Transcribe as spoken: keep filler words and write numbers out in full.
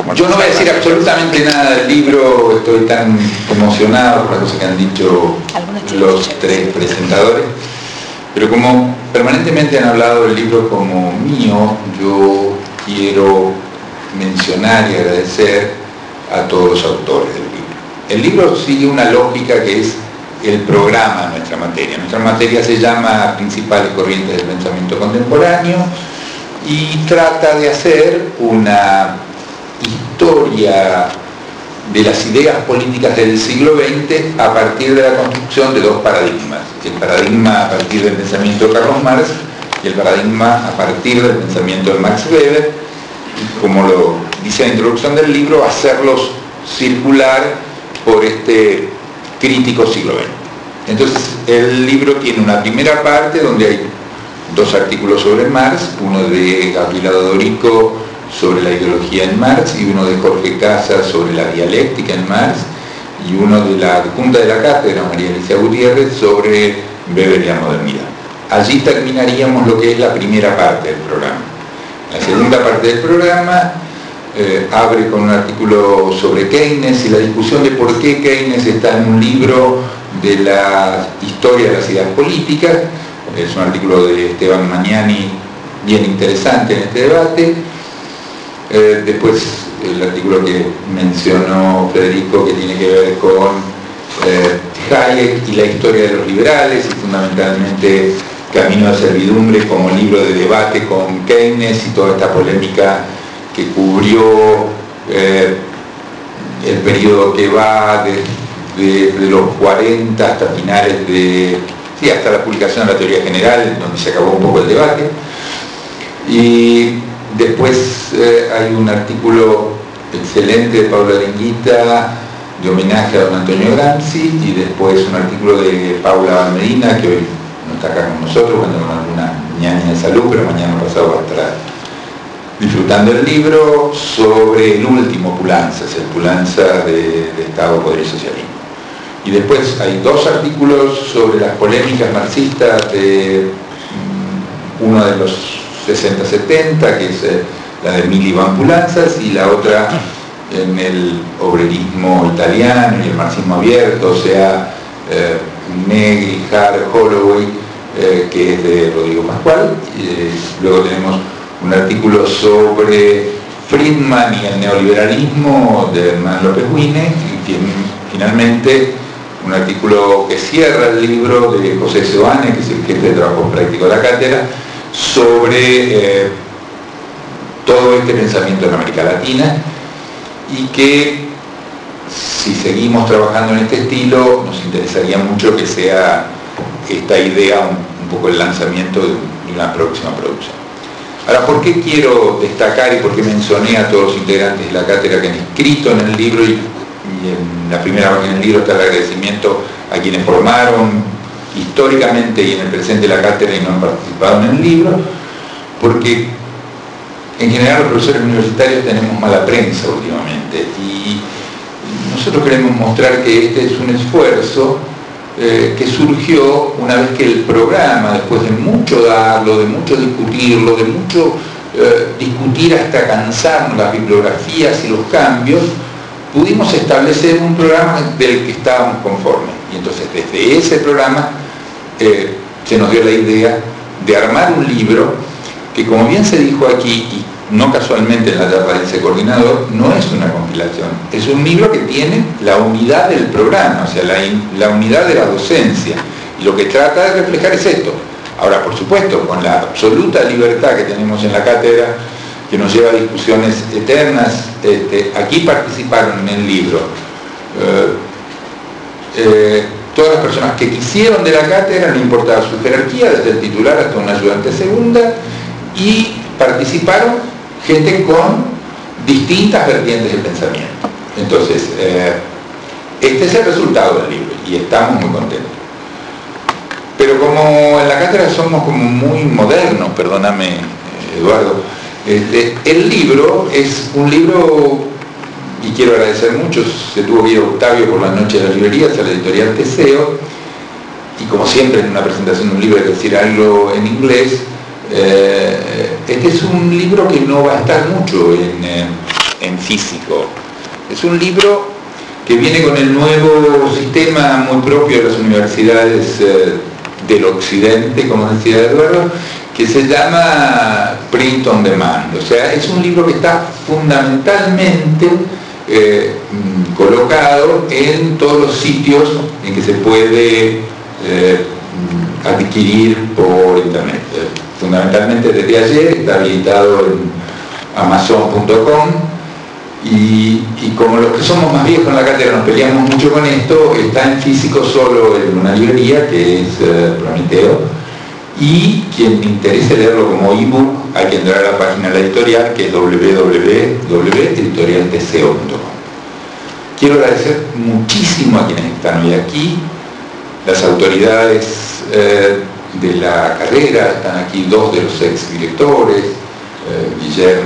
Yo no voy a decir absolutamente nada del libro, estoy tan emocionado por las cosas que han dicho los tres presentadores, pero como permanentemente han hablado del libro como mío, yo quiero mencionar y agradecer a todos los autores del libro. El libro sigue una lógica que es el programa de nuestra materia. Nuestra materia se llama Principales Corrientes del Pensamiento Contemporáneo y trata de hacer una historia de las ideas políticas del siglo veinte a partir de la construcción de dos paradigmas: el paradigma a partir del pensamiento de Carlos Marx y el paradigma a partir del pensamiento de Max Weber, y como lo dice la introducción del libro, hacerlos circular por este crítico siglo veinte. Entonces el libro tiene una primera parte donde hay dos artículos sobre Marx, uno de Gabriela Dorico sobre la ideología en Marx y uno de Jorge Casas sobre la dialéctica en Marx, y uno de la adjunta de la cátedra, María Alicia Gutiérrez, sobre Weber y la modernidad. Allí terminaríamos lo que es la primera parte del programa. La segunda parte del programa eh, abre con un artículo sobre Keynes y la discusión de por qué Keynes está en un libro de la historia de las ideas políticas. Es un artículo de Esteban Magnani bien interesante en este debate. Eh, después el artículo que mencionó Federico, que tiene que ver con eh, Hayek y la historia de los liberales, y fundamentalmente Camino de Servidumbre como libro de debate con Keynes y toda esta polémica que cubrió eh, el periodo que va de, de, de los cuarenta hasta finales de... sí, hasta la publicación de la teoría general, donde se acabó un poco el debate. Y después eh, hay un artículo excelente de Paula Arenguita de homenaje a don Antonio Gramsci, y después un artículo de Paula Medina, que hoy no está acá con nosotros, cuando con alguna ñaña de salud, pero mañana pasado va a estar disfrutando el libro, sobre el último Pulanzas, el Pulanzas de, de Estado, Poder y Socialismo. Y después hay dos artículos sobre las polémicas marxistas, de uno de los sesenta setenta, que es eh, la de Mili Van Pulanzas, y la otra en el obrerismo italiano y el marxismo abierto, o sea, eh, Negri, Hart, Holloway, eh, que es de Rodrigo Pascual. Eh, luego tenemos un artículo sobre Friedman y el neoliberalismo de Hernán López Wine, y fin, finalmente un artículo que cierra el libro de José Seoane, que es el jefe de trabajo práctico de la cátedra, sobre eh, todo este pensamiento en América Latina, y que si seguimos trabajando en este estilo nos interesaría mucho que sea esta idea un, un poco el lanzamiento de, de una próxima producción. Ahora, ¿por qué quiero destacar y por qué mencioné a todos los integrantes de la cátedra que han escrito en el libro? Y, y en la primera página del libro está el agradecimiento a quienes formaron históricamente y en el presente de la cátedra y no han participado en el libro, porque en general los profesores universitarios tenemos mala prensa últimamente, y nosotros queremos mostrar que este es un esfuerzo eh, que surgió una vez que el programa, después de mucho darlo, de mucho discutirlo, de mucho eh, discutir hasta cansarnos las bibliografías y los cambios, pudimos establecer un programa del que estábamos conformes. Y entonces desde ese programa eh, se nos dio la idea de armar un libro que, como bien se dijo aquí, y no casualmente en la charla de ese coordinador, no es una compilación, es un libro que tiene la unidad del programa, o sea, la, la unidad de la docencia, y lo que trata de reflejar es esto. Ahora, por supuesto, con la absoluta libertad que tenemos en la cátedra, que nos lleva a discusiones eternas, este, aquí participaron en el libro eh, eh, todas las personas que quisieron de la cátedra, no importaba su jerarquía, desde el titular hasta un ayudante segunda, y participaron gente con distintas vertientes del pensamiento. Entonces, eh, este es el resultado del libro y estamos muy contentos. Pero como en la cátedra somos como muy modernos, perdóname Eduardo, este, el libro es un libro, y quiero agradecer mucho, se tuvo que ir Octavio por la noche de las librerías a la editorial Teseo, y como siempre en una presentación de un libro hay que decir algo en inglés. Eh, este es un libro que no va a estar mucho en, eh, en físico. Es un libro que viene con el nuevo sistema muy propio de las universidades eh, del occidente, como decía Eduardo, que se llama Print on Demand. O sea, es un libro que está fundamentalmente eh, colocado en todos los sitios en que se puede eh, adquirir por internet. Fundamentalmente desde ayer está habilitado en amazon punto com y, y como los que somos más viejos en la cátedra nos peleamos mucho con esto, está en físico solo en una librería que es eh, Prometeo, y quien le interese leerlo como ebook hay que entrar a la página de la editorial, que es doble u doble u doble u punto editorial deseo punto com. Quiero agradecer muchísimo a quienes están hoy aquí, las autoridades eh, de la carrera, están aquí dos de los ex directores, eh, Guillermo